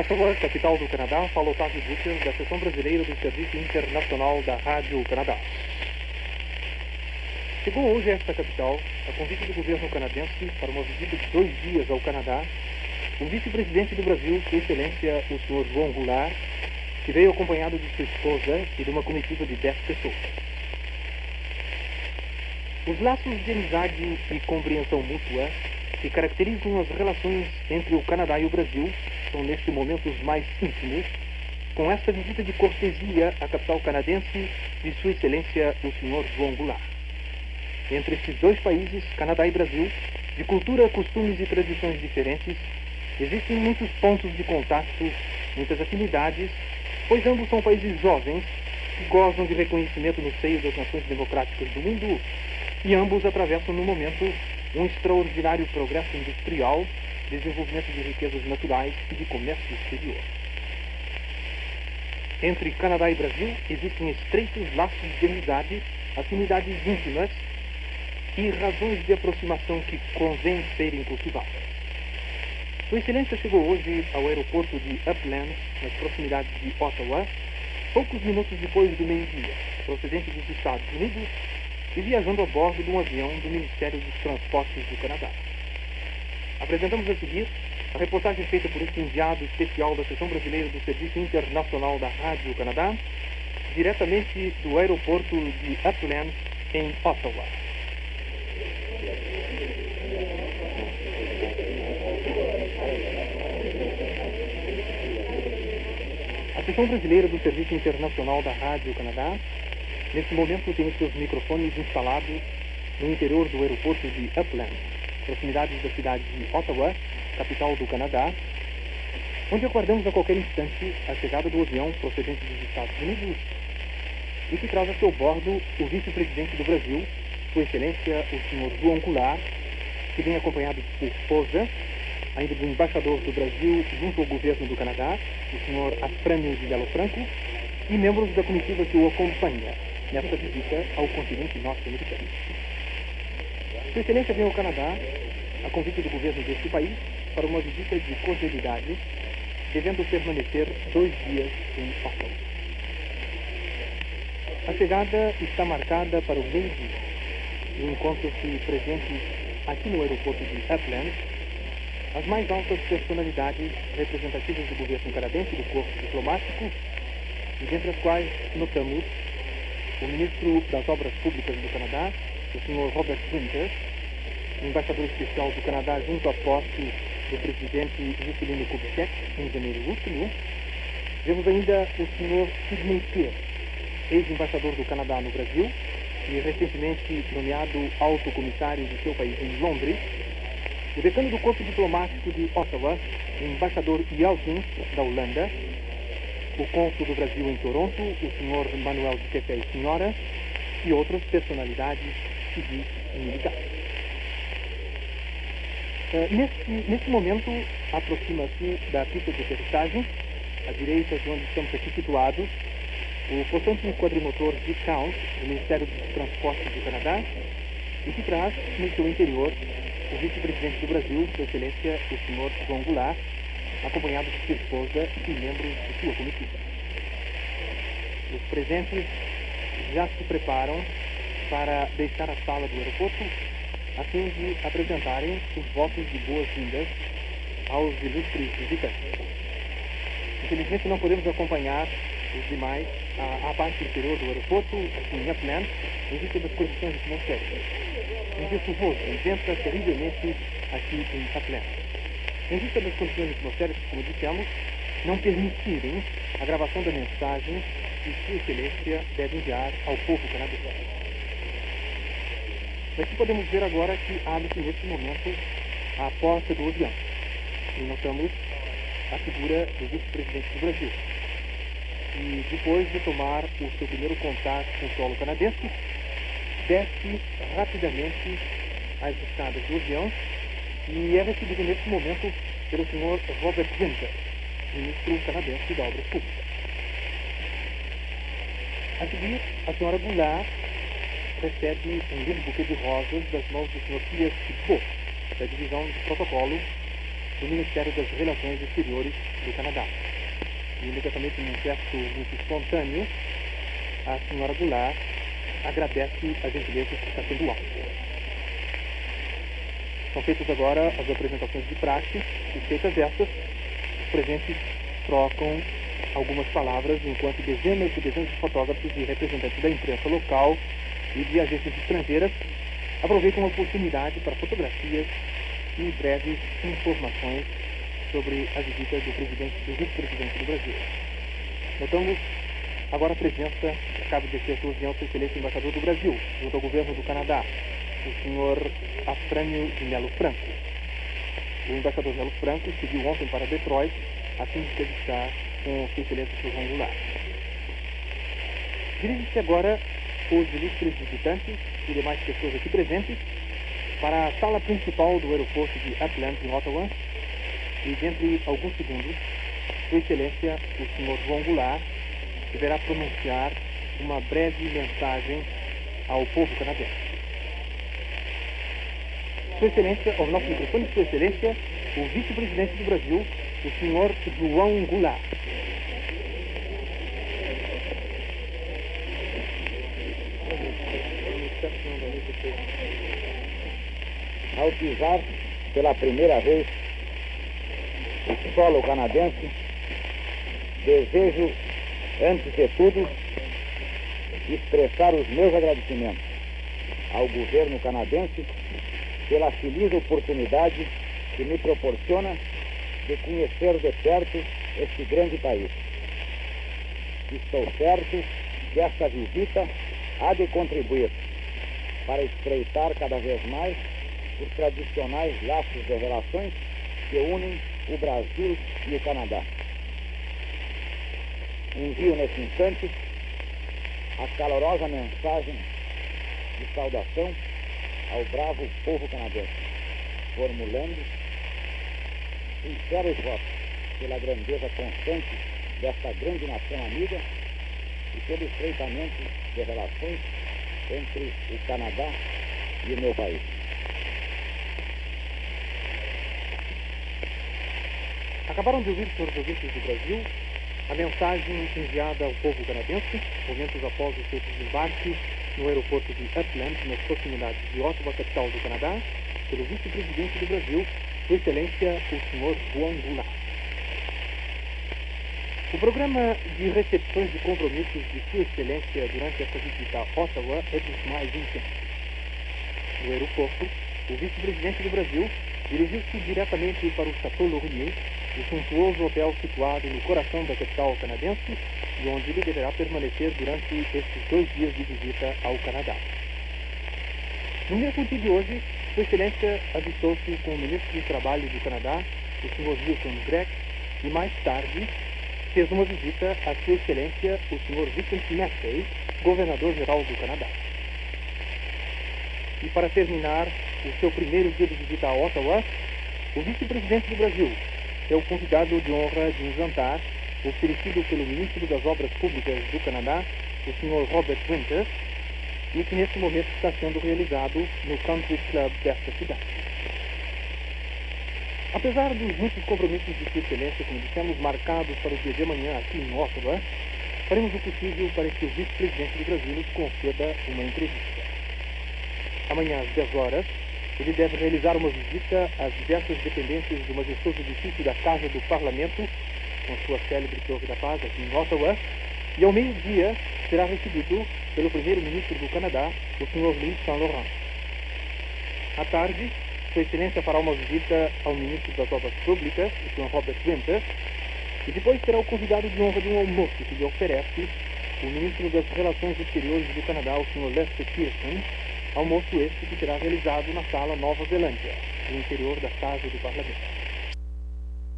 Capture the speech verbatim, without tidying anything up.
Ottawa, capital do Canadá, fala Otávio Butcher, da seção brasileira do Serviço Internacional da Rádio Canadá. Chegou hoje a esta capital, a convite do governo canadense, para uma visita de dois dias ao Canadá, o vice-presidente do Brasil, Sua Excelência, o senhor João Goulart, que veio acompanhado de sua esposa e de uma comitiva de dez pessoas. Os laços de amizade e compreensão mútua que caracterizam as relações entre o Canadá e o Brasil são neste momento os mais íntimos, com esta visita de cortesia à capital canadense de Sua Excelência o senhor João Goulart. Entre estes dois países, Canadá e Brasil, de cultura, costumes e tradições diferentes, existem muitos pontos de contato, muitas afinidades, pois ambos são países jovens que gozam de reconhecimento no seio das nações democráticas do mundo e ambos atravessam no momento um extraordinário progresso industrial, desenvolvimento de riquezas naturais e de comércio exterior. Entre Canadá e Brasil existem estreitos laços de amizade, afinidades íntimas e razões de aproximação que convém serem cultivadas. Sua Excelência chegou hoje ao aeroporto de Upland, nas proximidades de Ottawa, poucos minutos depois do meio-dia, procedente dos Estados Unidos e viajando a bordo de um avião do Ministério dos Transportes do Canadá. Apresentamos a seguir a reportagem feita por este enviado especial da seção brasileira do Serviço Internacional da Rádio Canadá, diretamente do aeroporto de Upland, em Ottawa. A seção brasileira do Serviço Internacional da Rádio Canadá, neste momento, tem os seus microfones instalados no interior do aeroporto de Upland, proximidades da cidade de Ottawa, capital do Canadá, onde aguardamos a qualquer instante a chegada do avião procedente dos Estados Unidos e que traz a seu bordo o vice-presidente do Brasil, Sua Excelência o senhor João Goulart, que vem acompanhado de sua esposa, ainda do embaixador do Brasil junto ao governo do Canadá, o senhor Afrânio de Belo Franco, e membros da comitiva que o acompanha nesta visita ao continente norte-americano. Sua Excelência vem ao Canadá a convite do governo deste país para uma visita de cordialidade, devendo permanecer dois dias em Ottawa. A chegada está marcada para o meio-dia e encontram-se presentes aqui no aeroporto de Upland as mais altas personalidades representativas do governo canadense e do corpo diplomático, e dentre as quais notamos o ministro das Obras Públicas do Canadá, o senhor Robert Winter, o embaixador especial do Canadá junto à posse do presidente Juscelino Kubitschek, em janeiro último. Vemos ainda o senhor Sidney Pierce, ex-embaixador do Canadá no Brasil e recentemente nomeado alto comissário do seu país em Londres, o decano do Corpo Diplomático de Ottawa, o embaixador Yeltsin, da Holanda, o cônsul do Brasil em Toronto, o senhor Manuel de Tefé e Senhora, e outras personalidades civis e militares. Uh, neste, neste momento, aproxima-se da pista de aterrissagem, à direita de onde estamos aqui situados, o possante quadrimotor Viscount, do Ministério dos Transportes do Canadá, e que traz no seu interior o vice-presidente do Brasil, Sua Excelência, o senhor João Goulart, acompanhado de sua esposa e membros de sua comitiva. Os presentes já se preparam para deixar a sala do aeroporto a fim de apresentarem os votos de boas-vindas aos ilustres visitantes. Infelizmente não podemos acompanhar os demais à, à parte interior do aeroporto, aqui em Upland, em vista das condições atmosféricas. Um dia chuvoso e venta terrivelmente aqui em Upland. Em vista das condições atmosféricas, como dissemos, não permitirem a gravação da mensagem que Sua Excelência deve enviar ao povo canadense. Aqui podemos ver agora que abre-se neste momento a porta do avião. E notamos a figura do vice-presidente do Brasil. E depois de tomar o seu primeiro contato com o solo canadense, desce rapidamente as escadas do avião e é recebido neste momento pelo senhor Robert Winter, ministro canadense da Obras Públicas. A seguir, a senhora Goulart recebe um lindo buquê de rosas das mãos do senhor Pierre Thibault, da divisão de protocolo do Ministério das Relações Exteriores do Canadá. E imediatamente, num gesto muito espontâneo, a senhora Goulart agradece a gentileza que está sendo alta. São feitas agora as apresentações de praxe, e feitas estas, os presentes trocam algumas palavras, enquanto dezenas e dezenas de fotógrafos e representantes da imprensa local e de agências estrangeiras aproveitam a oportunidade para fotografias e breves informações sobre a visita do presidente, do vice-presidente do Brasil. Notamos agora a presença, acaba de descer sua audiência, excelente embaixador do Brasil, junto ao governo do Canadá, o senhor Afrânio de Melo Franco. O embaixador Melo Franco seguiu ontem para Detroit, a fim de entrevistar com sua excelência João Goulart. Dirige-se agora os ilustres visitantes e demais pessoas aqui presentes para a sala principal do aeroporto de Upland, em Ottawa, e dentre alguns segundos, sua excelência, o senhor João Goulart, deverá pronunciar uma breve mensagem ao povo canadense. Sua excelência, ao nosso microfone, sua excelência, o vice-presidente do Brasil, o senhor João Goulart. Ao pisar pela primeira vez o solo canadense, desejo, antes de tudo, expressar os meus agradecimentos ao governo canadense pela feliz oportunidade que me proporciona de conhecer de perto este grande país. Estou certo que esta visita há de contribuir para estreitar cada vez mais os tradicionais laços de relações que unem o Brasil e o Canadá. Envio nesse instante a calorosa mensagem de saudação ao bravo povo canadense, formulando sinceros votos pela grandeza constante desta grande nação amiga e pelo estreitamento de relações entre o Canadá e o meu país. Acabaram de ouvir, senhores ouvintes do Brasil, a mensagem enviada ao povo canadense, momentos após o seu desembarque no aeroporto de Upland, nas proximidades de Ottawa, capital do Canadá, pelo vice-presidente do Brasil, Sua Excelência, o senhor João Goulart. O programa de recepções de compromissos de Sua Excelência durante esta visita a Ottawa é dos mais intensos. No aeroporto, o vice-presidente do Brasil dirigiu-se diretamente para o Chateau Laurier, o suntuoso hotel situado no coração da capital canadense, e onde ele deverá permanecer durante estes dois dias de visita ao Canadá. No mesmo dia de hoje, Sua Excelência avistou-se com o ministro do Trabalho do Canadá, o senhor Wilson Gregg, e mais tarde fez uma visita a Sua Excelência, o senhor Vincent Mackey, governador-geral do Canadá. E para terminar o seu primeiro dia de visita a Ottawa, o vice-presidente do Brasil é o convidado de honra de um jantar oferecido pelo ministro das Obras Públicas do Canadá, o senhor Robert Winter, e que neste momento está sendo realizado no Country Club desta cidade. Apesar dos muitos compromissos de Sua Excelência, como dissemos, marcados para o dia de amanhã aqui em Ottawa, faremos o possível para que o vice-presidente do Brasil nos conceda uma entrevista. Amanhã às dez horas, ele deve realizar uma visita às diversas dependências do majestoso edifício da Casa do Parlamento, com sua célebre Torre da Paz, aqui em Ottawa, e ao meio-dia será recebido pelo primeiro-ministro do Canadá, o senhor Louis Saint-Laurent. À tarde, Sua Excelência fará uma visita ao ministro das Obras Públicas, o senhor Robert Winter, e depois será o convidado de honra de um almoço que lhe oferece o ministro das Relações Exteriores do Canadá, o senhor Lester Pearson, almoço este que será realizado na Sala Nova Zelândia, no interior da Casa do Parlamento.